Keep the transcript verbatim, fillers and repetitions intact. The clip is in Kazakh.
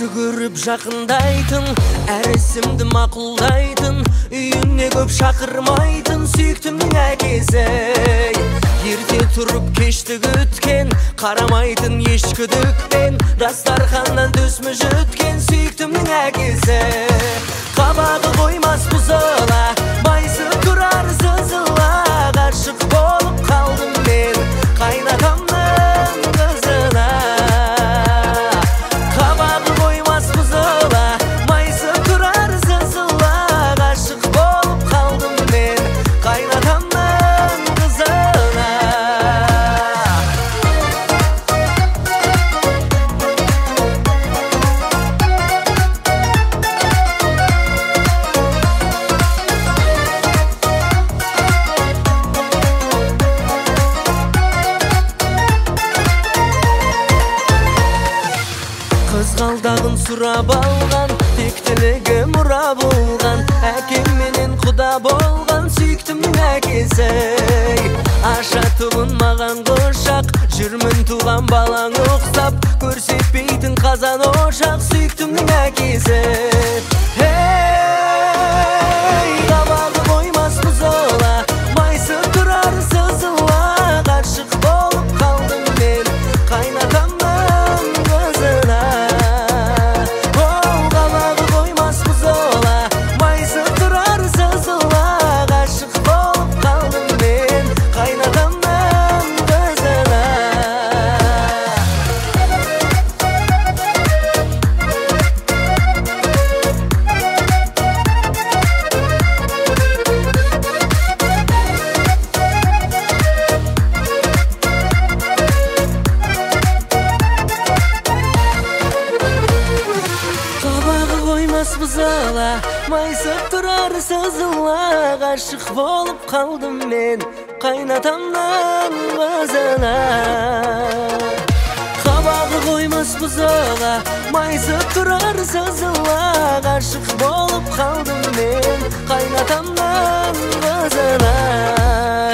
жүгіріп жақындайтын, әр ісімді мақұлдайтын, үйіне көп шақырмайтын сүйіктімнің әкесі. Ерте тұрып кешті күткен, қарамайтын еш күдікпен, дастарханнан төсмі жүткен сүйіктімнің әкесі. Қабағы қоймас бұзыла, майысып тұрар сызыла, ғашық болып қалдым мен қайнатамның қызына. Қабағы қоймас бұзыла, майысып тұрар сызыла, ғашық болып қалдым мен қайнатамның қызына. Қызғалдағын сұрап алған, тектілігі мұра болған, әкем менен құда болған сүйіктімнің әкесі. Ашатұлын маған құшақ, жүрмін туған балаң ұқсап, көрсетпейтін қазан ошақ сүйіктімнің әкесі. Қабағы қоймас бұзыла, майысып тұрар сызыла, ғашық болып қалдым мен қайнатамның қызына. Қабағы қоймас бұзыла, майысып тұрар сызыла, ғашық болып қалдым мен қайнатамның қызына. Қабағы қоймас бұзыла, майысып тұрар сызыла, ғашық болып қалдым мен қайнатамның қызына. Қабағы қоймас бұзыла, майысып тұрар сызыла, ғашық болып қалдым мен қайнатамның қызына.